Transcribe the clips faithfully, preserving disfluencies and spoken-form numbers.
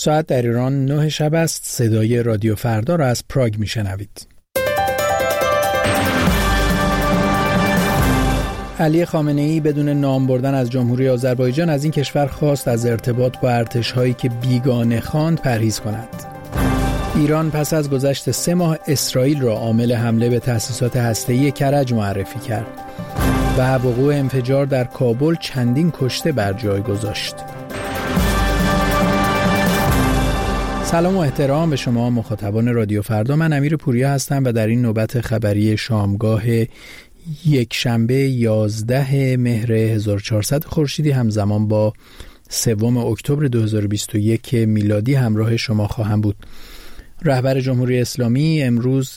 ساعت در ایران نه شب است. صدای رادیو فردا را از پراگ میشنوید. علی خامنه‌ای بدون نام بردن از جمهوری آذربایجان از این کشور خواست از ارتباط با ارتش‌هایی که بیگانه خواند پرهیز کند. ایران پس از گذشت سه ماه اسرائیل را عامل حمله به تأسیسات هسته‌ای کرج معرفی کرد و وقوع انفجار در کابل چندین کشته بر جای گذاشت. سلام و احترام به شما مخاطبان رادیو فردا. من امیر پوریا هستم و در این نوبت خبری شامگاه یک شنبه یازده مهر هزار و چهارصد خورشیدی همزمان با سوم اکتبر دو هزار و بیست و یک میلادی همراه شما خواهم بود. رهبر جمهوری اسلامی امروز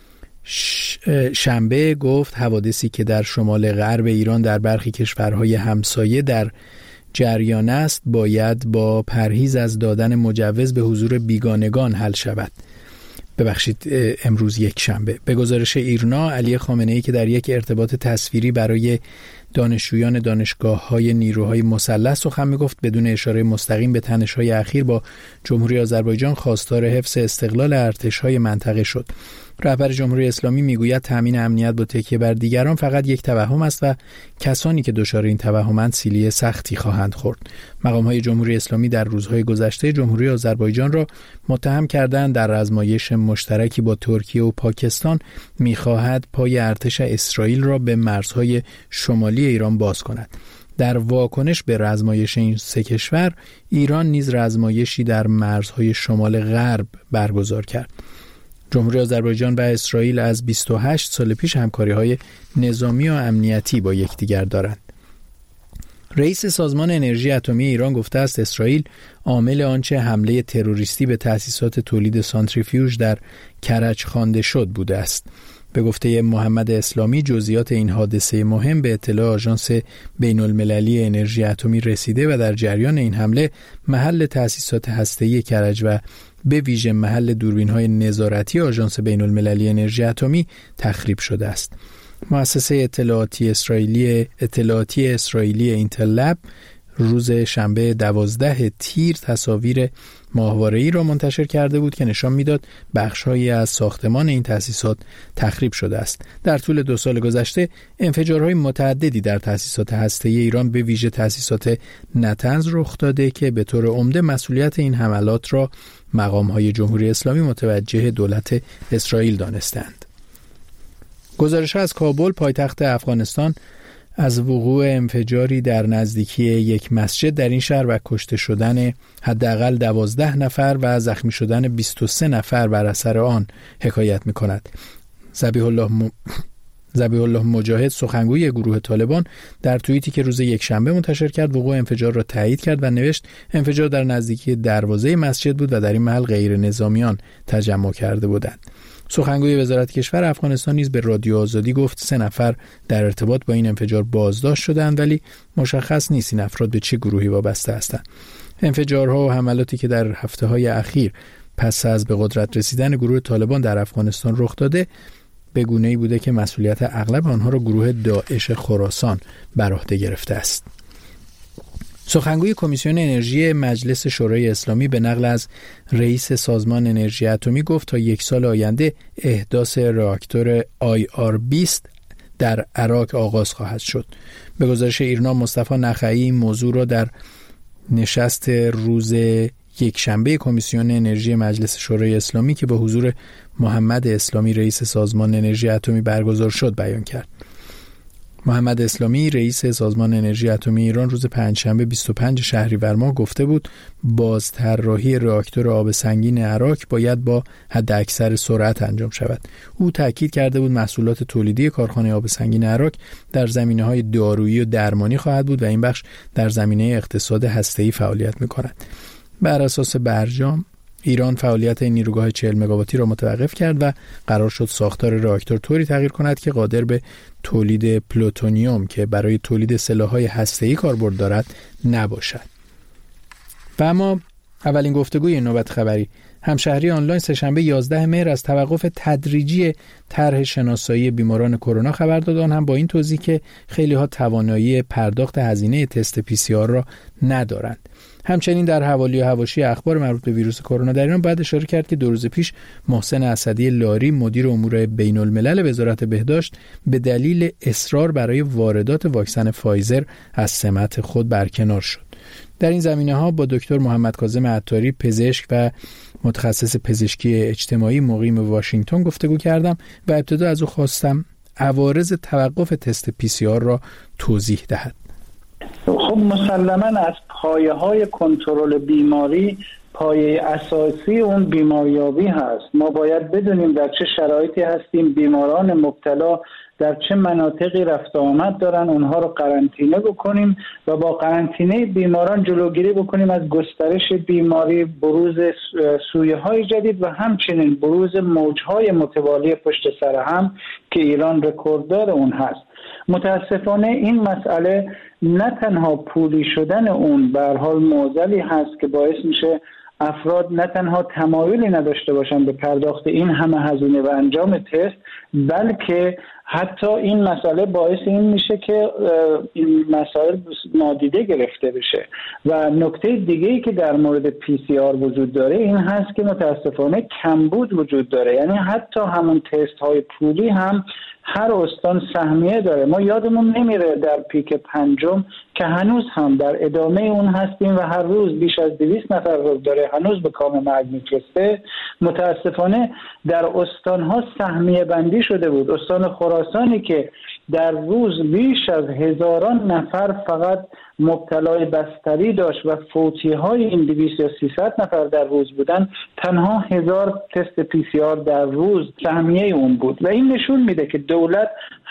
شنبه گفت حوادثی که در شمال غرب ایران در برخی کشورهای همسایه در جریان است باید با پرهیز از دادن مجوز به حضور بیگانگان حل شود. ببخشید امروز یک شنبه. به گزارش ایرنا، علی خامنه‌ای که در یک ارتباط تصویری برای دانشجویان دانشگاه‌های نیروهای مسلح سخن می‌گفت بدون اشاره مستقیم به تنش‌های اخیر با جمهوری آذربایجان خواستار حفظ استقلال ارتش‌های منطقه شد. رهبر جمهوری اسلامی میگوید تامین امنیت با تکیه بر دیگران فقط یک توهم است و کسانی که دچار این توهمند سیلی سختی خواهند خورد. مقام‌های جمهوری اسلامی در روزهای گذشته جمهوری آذربایجان را متهم کردند در آزمایش مشترکی با ترکیه و پاکستان می‌خواهد پای ارتش اسرائیل را به مرزهای شمالی ایران باز کند. در واکنش به رزمایش این سه کشور، ایران نیز رزمایشی در مرزهای شمال غرب برگزار کرد. جمهوری آذربایجان و اسرائیل از بیست و هشت سال پیش همکاری‌های نظامی و امنیتی با یکدیگر دارند. رئیس سازمان انرژی اتمی ایران گفته است اسرائیل عامل آنچه حمله تروریستی به تأسیسات تولید سانتریفیوژ در کرج خوانده شد بوده است. به گفته محمد اسلامی جزئیات این حادثه مهم به اطلاع آژانس بین‌المللی انرژی اتمی رسیده و در جریان این حمله محل تأسیسات هسته‌ای کرج و به ویژه محل دوربین‌های نظارتی آژانس بین‌المللی انرژی اتمی تخریب شده است. مؤسسه اطلاعاتی اسرائیلی اطلاعاتی اسرائیلی اینتل لب روز شنبه دوازده تیر تصاویر ماهواره‌ای را منتشر کرده بود که نشان می‌داد بخش‌هایی از ساختمان این تأسیسات تخریب شده است. در طول دو سال گذشته انفجارهای متعددی در تأسیسات هسته‌ای ایران به ویژه تأسیسات نتنز رخ داده که به طور عمده مسئولیت این حملات را مقام‌های جمهوری اسلامی متوجه دولت اسرائیل دانستند. گزارش‌ها از کابل پایتخت افغانستان از وقوع انفجاری در نزدیکی یک مسجد در این شهر و کشته شدن حداقل دوازده نفر و زخمی شدن بیست و سه نفر بر اثر آن حکایت می‌کند. ذبیح الله م... ذبیح الله مجاهد سخنگوی گروه طالبان در توییتی که روز یکشنبه منتشر کرد وقوع انفجار را تایید کرد و نوشت انفجار در نزدیکی دروازه مسجد بود و در این محل غیر نظامیان تجمع کرده بودند. سخنگوی وزارت کشور افغانستان نیز به رادیو آزادی گفت سه نفر در ارتباط با این انفجار بازداشت شدند ولی مشخص نیست این افراد به چه گروهی وابسته هستند. انفجارها و حملاتی که در هفته‌های اخیر پس از به قدرت رسیدن گروه طالبان در افغانستان رخ داده به گونه‌ای بوده که مسئولیت اغلب آنها را گروه داعش خراسان بر عهده گرفته است. سخنگوی کمیسیون انرژی مجلس شورای اسلامی به نقل از رئیس سازمان انرژی اتمی گفت تا یک سال آینده احداث راکتور آی آر بیست در عراق آغاز خواهد شد. به گزارش ایرنا مصطفی نخعی این موضوع را در نشست روز یک شنبه کمیسیون انرژی مجلس شورای اسلامی که به حضور محمد اسلامی رئیس سازمان انرژی اتمی برگزار شد بیان کرد. محمد اسلامی رئیس سازمان انرژی اتمی ایران روز پنجشنبه بیست و پنج شهریور ماه گفته بود بازطراحی راکتور آب سنگین عراق باید با حداکثر سرعت انجام شود. او تاکید کرده بود محصولات تولیدی کارخانه آب سنگین عراق در زمینه‌های دارویی و درمانی خواهد بود و این بخش در زمینه اقتصاد هسته‌ای فعالیت می‌کند. بر اساس برجام ایران فعالیت نیروگاه چهل مگاواتی را متوقف کرد و قرار شد ساختار راکتور طوری تغییر کند که قادر به تولید پلوتونیوم که برای تولید سلاح‌های هسته‌ای کاربرد دارد نباشد. و اما اولین گفتگوی نوبت خبری همشهری آنلاین سه‌شنبه یازده مهر از توقف تدریجی طرح شناسایی بیماران کرونا خبر داد، آن هم با این توضیح که خیلی‌ها توانایی پرداخت هزینه تست پی سی آر را ندارند. همچنین در حوالی و حواشی اخبار مربوط به ویروس کرونا در ایران باید اشاره کرد که دو روز پیش محسن اسدی لاری مدیر امور بین الملل وزارت بهداشت به دلیل اصرار برای واردات واکسن فایزر از سمت خود برکنار شد. در این زمینه‌ها با دکتر محمد کاظم عطاری پزشک و متخصص پزشکی اجتماعی مقیم واشنگتن گفتگو کردم و ابتدا از او خواستم عوارض توقف تست پی سی آر را توضیح دهد. خب مسلماً از پایه‌های کنترل بیماری پایه اساسی اون بیماریابی هست. ما باید بدونیم در چه شرایطی هستیم، بیماران مبتلا در چه مناطقی رفت آمد دارن، اونها رو قرنطینه بکنیم و با قرنطینه بیماران جلوگیری بکنیم از گسترش بیماری، بروز سویه‌های جدید و همچنین بروز موج‌های متوالی پشت سر هم که ایران رکورددار اون هست. متاسفانه این مسئله نه تنها پولی شدن اون به هر حال معضلی هست که باعث میشه افراد نه تنها تمایلی نداشته باشند به پرداخت این همه هزینه و انجام تست، بلکه حتی این مسئله باعث این میشه که این مسائل نادیده گرفته بشه. و نکته دیگه‌ای که در مورد پی سی آر وجود داره این هست که متاسفانه کمبود وجود داره، یعنی حتی همون تست های پولی هم هر استان سهمیه داره. ما یادمون نمیره در پیک پنجم که هنوز هم در ادامه اون هستیم و هر روز بیش از دویست نفر رو داره هنوز به کام مرگ میفرسته. متاسفانه در استانها سهمیه بندی شده بود. استان خراسانی که در روز بیش از هزاران نفر فقط مبتلای بستری داشت و فوتی های این دویست یا سیصد نفر در روز بودن، تنها هزار تست پی سی آر در روز سهمیه اون بود و این نشون میده که دولت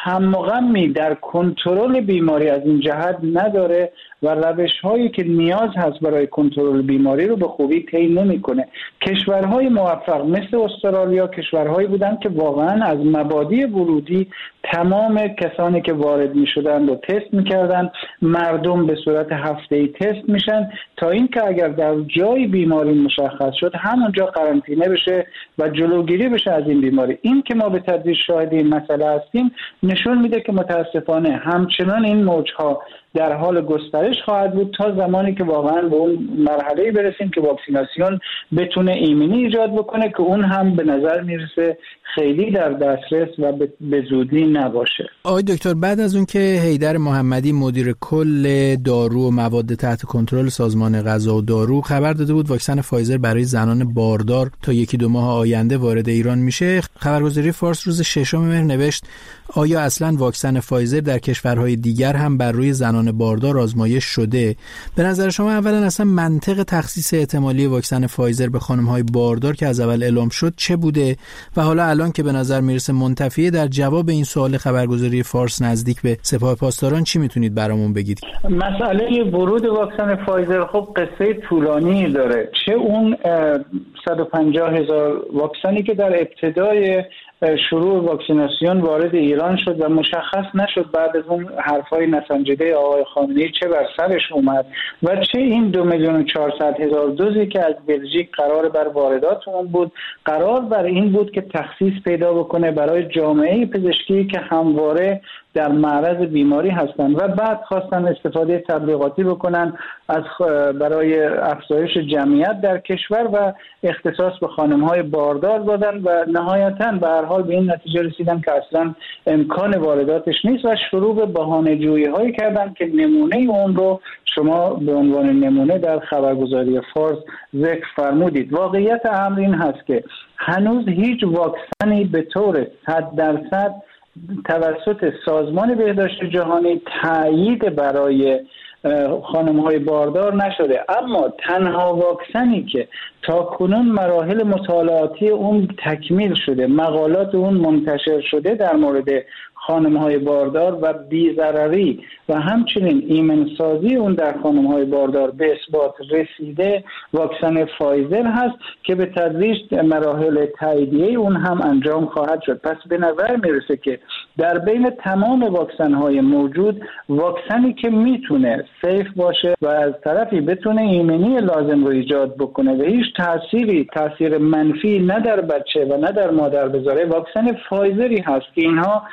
همغمی در کنترل بیماری از این جهت نداره و روش هایی که نیاز هست برای کنترل بیماری رو به خوبی طی نمیکنه. کشورهای موفق مثل استرالیا کشورهایی بودن که واقعا از مبادی ورودی تمام کسانی که وارد میشدن رو تست میکردن، مردم به صورت هفته‌ای تست میشن تا اینکه اگر در جای بیماری مشخص شد همونجا قرنطینه بشه و جلوگیری بشه از این بیماری. این که ما به تدریج شاهد این مسئله هستیم نشون میده که متاسفانه همچنان این موجها در حال گسترش خواهد بود تا زمانی که واقعا به اون مرحله برسیم که واکسیناسیون بتونه ایمنی ایجاد بکنه که اون هم به نظر میرسه خیلی در دسترس و به زودی نباشه. آقای دکتر، بعد از اون که حیدر محمدی مدیر کل دارو و مواد تحت کنترل سازمان غذا و دارو خبر داده بود واکسن فایزر برای زنان باردار تا یکی دو ماه آینده وارد ایران میشه، خبرگزاری فارس روز ششم مهر نوشت آیا اصلا واکسن فایزر در کشورهای دیگر هم بر روی زنان باردار آزمایش شده؟ به نظر شما اولا اصلا منطق تخصیص احتمالی واکسن فایزر به خانم‌های باردار که از اول اعلام شد چه بوده و حالا الان که به نظر میرسه منتفیه، در جواب این سوال خبرگزاری فارس نزدیک به سپاه پاسداران چی میتونید برامون بگید؟ مسئله ورود واکسن فایزر خب قصه طولانی داره. چه اون صد و پنجاه هزار واکسنی که در ابتدای شروع واکسیناسیون وارد ایران شد و مشخص نشد بعد از اون حرفای نسنجیده آقای خامنه‌ای چه بر سرش اومد و چه این دو میلیون و چهارصد هزار دوزی که از بلژیک قرار بر وارداتمون بود قرار بر این بود که تخصیص پیدا بکنه برای جامعه پزشکی که همواره در معرض بیماری هستند و بعد خواستن استفاده تبلیغاتی بکنن از برای افزایش جمعیت در کشور و اختصاص به خانم‌های باردار دادن و نهایتاً به هر حال به این نتیجه رسیدن که اصلا امکان وارداتش نیست و شروع به بهانه‌جویی‌هایی کردن که نمونه اون رو شما به عنوان نمونه در خبرگزاری فارس ذکر فرمودید. واقعیت امر این هست که هنوز هیچ واکسنی به طور صد درصد توسط سازمان بهداشت جهانی تایید برای خانم‌های باردار نشده، اما تنها واکسنی که تا کنون مراحل مطالعاتی اون تکمیل شده، مقالات اون منتشر شده در مورد خانم‌های باردار و بی‌ضرری و همچنین ایمنسازی اون در خانم‌های باردار به اثبات رسیده واکسن فایزر هست که به تدریج مراحل تاییدیه اون هم انجام خواهد شد. پس به نظر میرسه که در بین تمام واکسن‌های موجود واکسنی که میتونه سیف باشه و از طرفی بتونه ایمنی لازم رو ایجاد بکنه و هیچ تأثیری تأثیر منفی نه در بچه و نه در مادر بذاره واکسن فایزری هست که اینها وقتی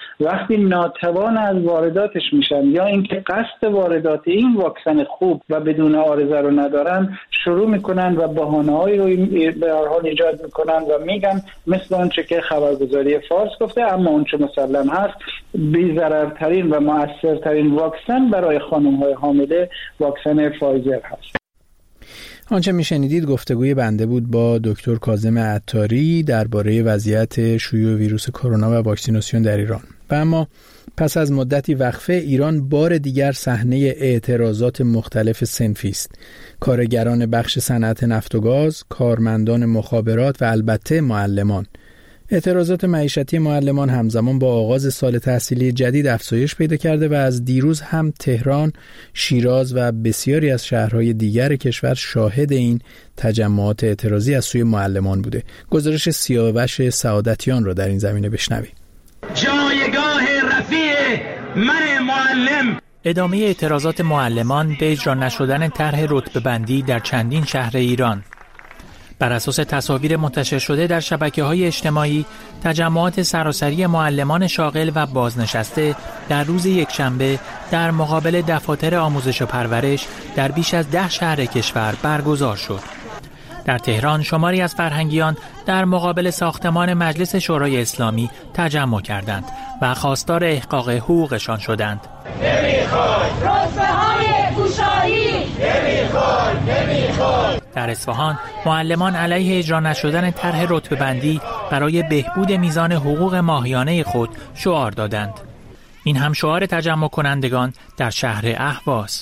وقتی ناتوان از وارداتش میشن یا اینکه قصد واردات این واکسن خوب و بدون عارضه رو ندارن، شروع میکنن و بهانه‌هایی رو به هر حال ایجاد میکنن و میگن مثل اونچه که خبرگزاری فارس گفته، اما اونچه مسلم هست بی‌ضررترین و مؤثرترین واکسن برای خانم‌های حامله واکسن فایزر هست. آنچه میشنیدید گفتگوی بنده بود با دکتر کاظم عطاری درباره وضعیت شیوع ویروس کرونا و واکسیناسیون در ایران. و اما پس از مدتی وقفه، ایران بار دیگر صحنه اعتراضات مختلف صنفی است. کارگران بخش صنعت نفت و گاز، کارمندان مخابرات و البته معلمان. اعتراضات معیشتی معلمان همزمان با آغاز سال تحصیلی جدید افزایش پیدا کرده و از دیروز هم تهران، شیراز و بسیاری از شهرهای دیگر کشور شاهد این تجمعات اعتراضی از سوی معلمان بوده. گزارش سیاوش سعادتیان را در این زمینه بشنوید. جایگاه رفیع من معلم. ادامه اعتراضات معلمان به اجرا نشدن طرح رتبه‌بندی در چندین شهر ایران. بر اساس تصاویر منتشر شده در شبکه‌های اجتماعی، تجمعات سراسری معلمان شاغل و بازنشسته در روز یکشنبه در مقابل دفاتر آموزش و پرورش در بیش از ده شهر کشور برگزار شد. در تهران شماری از فرهنگیان در مقابل ساختمان مجلس شورای اسلامی تجمع کردند و خواستار احقاق حقوقشان شدند. نمیخوای رتبه‌های گوشایی، نمیخوای نمیخوای. در اصفهان معلمان علیه اجرا نشدن طرح رتبه‌بندی برای بهبود میزان حقوق ماهیانه خود شعار دادند. این هم شعار تجمع کنندگان در شهر اهواز.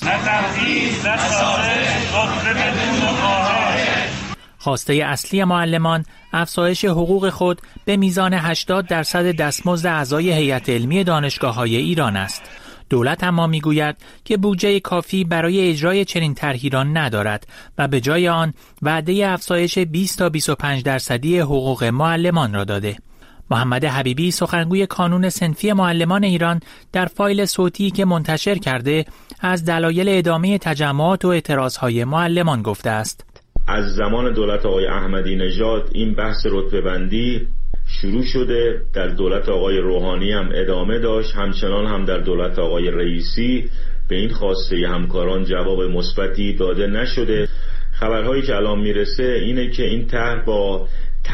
خواسته اصلی معلمان افزایش حقوق خود به میزان هشتاد درصد دستمزد اعضای هیئت علمی دانشگاه‌های ایران است. دولت اما میگوید که بودجه کافی برای اجرای چنین طرحی را ندارد و به جای آن وعده افزایش بیست تا بیست و پنج درصدی حقوق معلمان را داده. محمد حبیبی سخنگوی کانون صنفی معلمان ایران در فایل صوتی که منتشر کرده از دلایل ادامه تجمعات و اعتراضهای معلمان گفته است. از زمان دولت آقای احمدی نژاد این بحث رتبه‌بندی شروع شده، در دولت آقای روحانی هم ادامه داشت، همچنان هم در دولت آقای رئیسی به این خواسته همکاران جواب مثبتی داده نشده. خبرهایی که الان میرسه اینه که این طرح با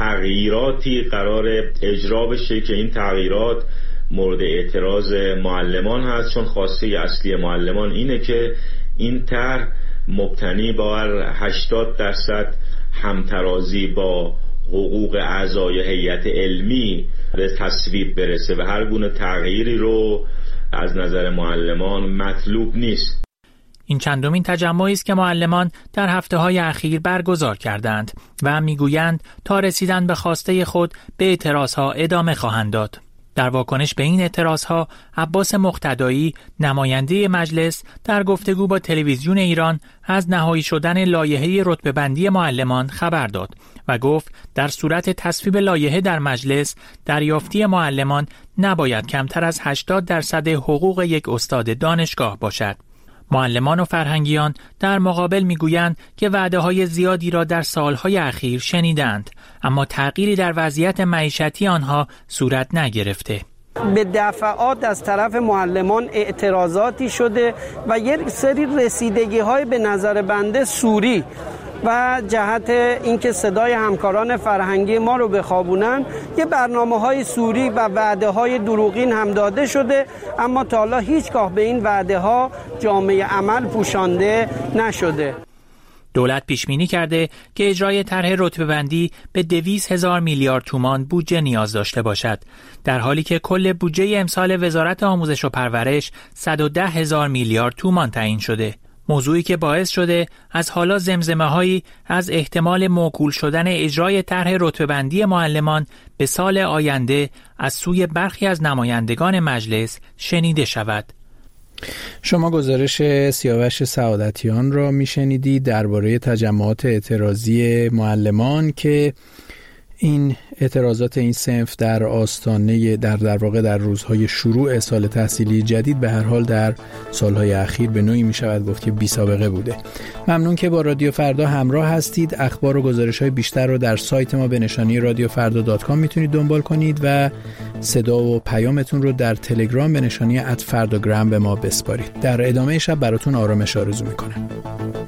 تغییراتی قرار اجرا بشه که این تغییرات مورد اعتراض معلمان هست، چون خواسته اصلی معلمان اینه که این طرح مبتنی بر هشتاد درصد همترازی با حقوق اعضای هیئت علمی به تصویب برسه و هر گونه تغییری رو از نظر معلمان مطلوب نیست. این چندمین تجمعی است که معلمان در هفته‌های اخیر برگزار کردند و میگویند تا رسیدن به خواسته خود به اعتراضها ادامه خواهند داد. در واکنش به این اعتراضها، عباس مقتدایی نماینده مجلس در گفتگو با تلویزیون ایران از نهایی شدن لایحه رتبه‌بندی معلمان خبر داد و گفت در صورت تصویب لایحه در مجلس، دریافتی معلمان نباید کمتر از هشتاد درصد حقوق یک استاد دانشگاه باشد. معلمان و فرهنگیان در مقابل میگویند که وعده‌های زیادی را در سالهای اخیر شنیدند، اما تغییری در وضعیت معیشتی آنها صورت نگرفته. به دفعات از طرف معلمان اعتراضاتی شده و یک سری رسیدگی‌های به نظر بنده سوری و جهت اینکه صدای همکاران فرهنگی ما رو بخوابونن، یه برنامه‌های سوری و وعده‌های دروغین هم داده شده، اما تا حالا هیچگاه به این وعده‌ها جامعه عمل پوشانده نشده. دولت پیشبینی کرده که اجرای طرح رتبه‌بندی به دویست هزار میلیارد تومان بودجه نیاز داشته باشد، در حالی که کل بودجه امسال وزارت آموزش و پرورش صد و ده هزار میلیارد تومان تعیین شده. موضوعی که باعث شده از حالا زمزمه‌هایی از احتمال موکول شدن اجرای طرح رتبه‌بندی معلمان به سال آینده از سوی برخی از نمایندگان مجلس شنیده شود. شما گزارش سیاوش سعادتیان را میشنیدید درباره تجمعات اعتراضی معلمان که این اعتراضات این صنف در آستانه در در واقع در روزهای شروع سال تحصیلی جدید به هر حال در سالهای اخیر به نوعی می شود گفت که بی سابقه بوده. ممنون که با رادیو فردا همراه هستید. اخبار و گزارش‌های بیشتر رو در سایت ما به نشانی رادیو فردا دات کام میتونید دنبال کنید و صدا و پیامتون رو در تلگرام به نشانی ات فرداگرام به ما بسپارید. در ادامه شب براتون آرامش آرزو میکنم.